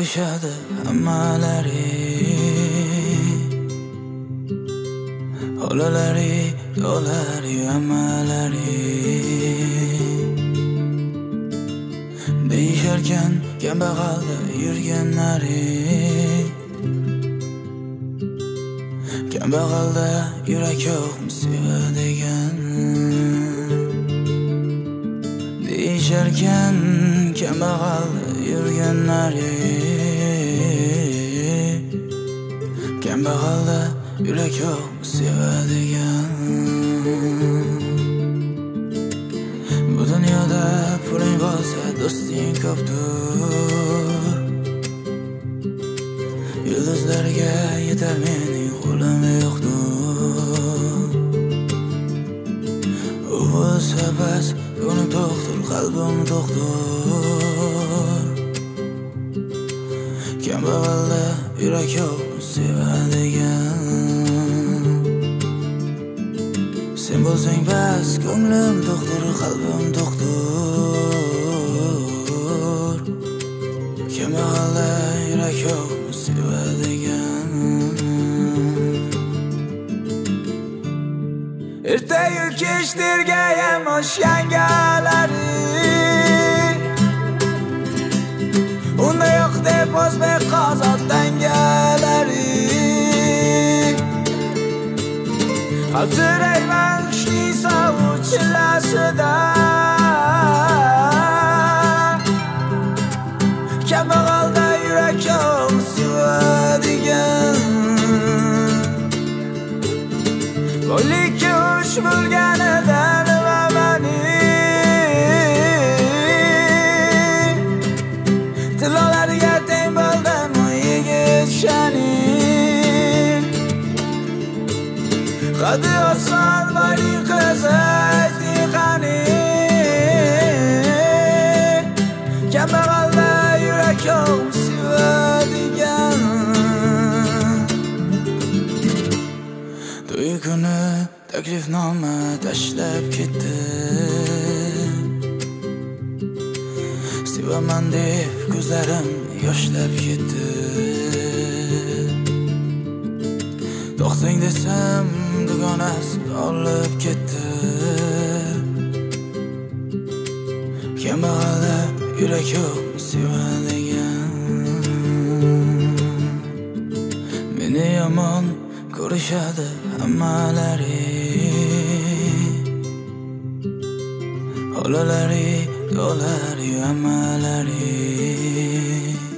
ko'rishadi hammalari, olalari, do'lari, hammalari. Deyisharkan kambag'alda yurganlari, kambag'alda yurak yo'qmi sevadigan. Deyisharkan kambag'alda yurganlari, kambag'alda yurak yo'qmi sevadigan. Bu dunyoda puling bo'lsa do'sting ko'pdir, yulduzlarga yetar mening qo'lim yo'qdir. U bo'lsa bas ko'nglim to'qdir, qalbim to'qdir. Kambag'alda yurak yo'qmi sevadigan. Sen bo'lsang bas ko'nglim to'qdir, qalbim to'qdir. Kambag'alda yurak yo'qmi sevadigan. Ertayu kech tergayam oshgangalari, unda yo'q deb o'zbek qozoq dangalari. Qaltirayman qishning sovuq chillasida, kambag'alda yurak yo'q sevadigan. Boylikka ush bo'lganida nima mani, tilolariga teng bo'ldim yigit shani. Qadi oson boylik qizi ayting qani, kambag'alda yurak yo'q sevadigan. To'y kuni taklifnoma tashlab ketdi, sevaman deb ko'zlarim yoshlab ketdi. To'xtang desam dugonasi olib ketdi. Kambag'alda yurak yo'qmi sevadigan. Meni yomon ko'rishadi hammalari, olalari, do'lari, hammalari.